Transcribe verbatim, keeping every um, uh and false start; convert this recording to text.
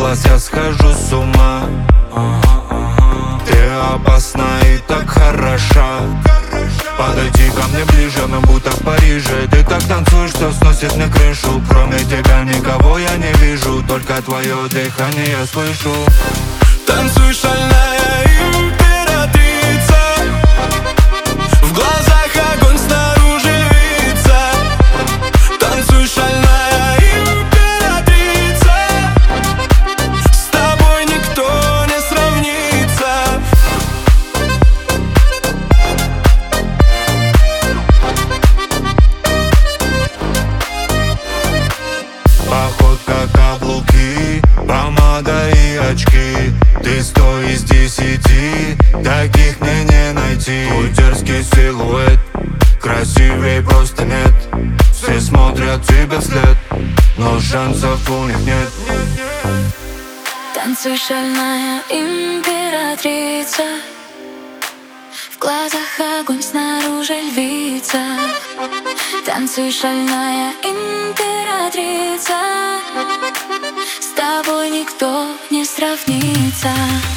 глаз я схожу с ума. Ты опасна и так хороша. Подойди ко мне ближе, мы будто в Париже. Ты так танцуешь, что сносит мне крышу. Кроме тебя никого я не вижу, только твое дыхание я слышу. Танцуй, шальная императрица, в глазах огонь, снаружи львица. Танцуй, шальная императрица, с тобой никто не сравнится. Походка, каблуки, помада и очки. Ты сто из десяти, таких мне не найти. Твой дерзкий силуэт, красивей просто нет. Все смотрят тебе вслед, но шансов у них нет. Танцуй, шальная императрица, в глазах огонь, снаружи львица. Танцуй, шальная императрица, с тобой никто не сравнится.